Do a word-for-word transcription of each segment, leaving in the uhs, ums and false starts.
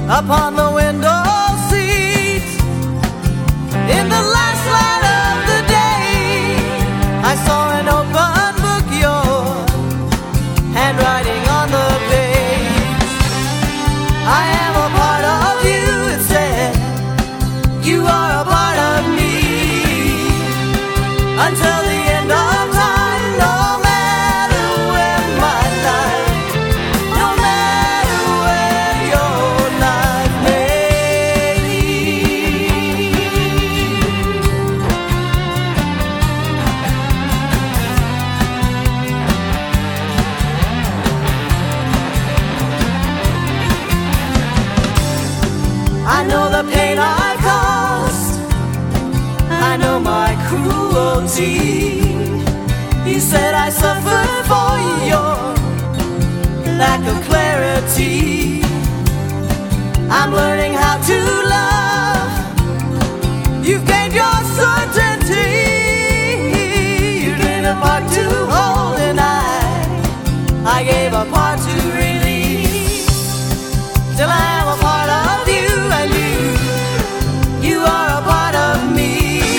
upon the window seat. In the last light of the day, I saw an open book, your handwriting on the page. I am a part of you, it said. You are a part of me. Until the end of time, no matter where my life, no matter where your life may lead. I know the pain I caused, I know my cruelty. You said I suffered for your lack of clarity. I'm learning how to love. You've gained your certainty. You did a part to hold and I, I gave a part to release. Still I am a part of you and you, you are a part of me.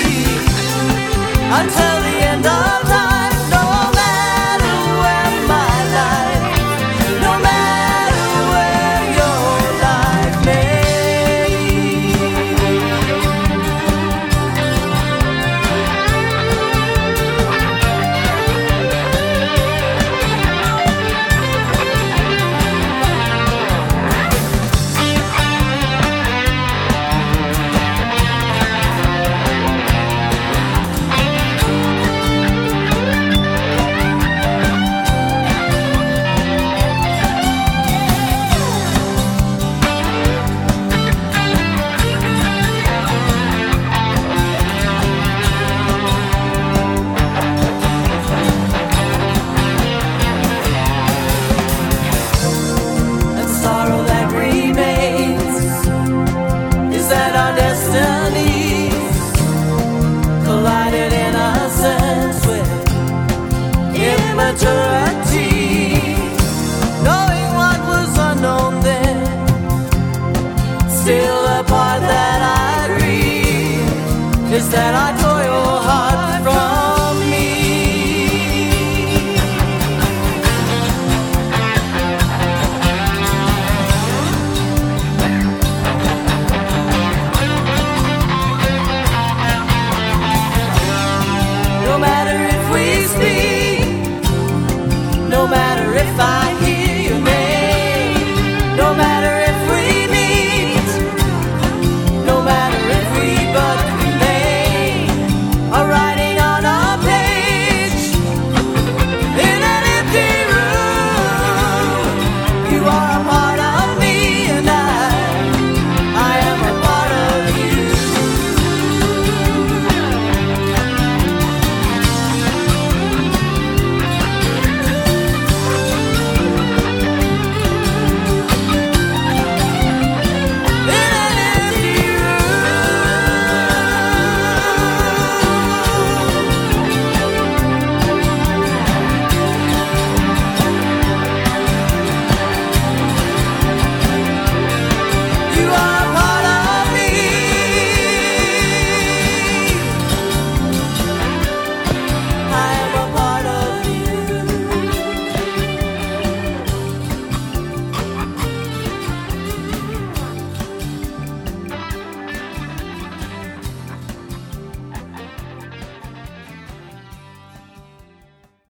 Until the end of time, no matter where my life, no matter where your life may knowing what was unknown then. Still the part that I read is that I toil hard.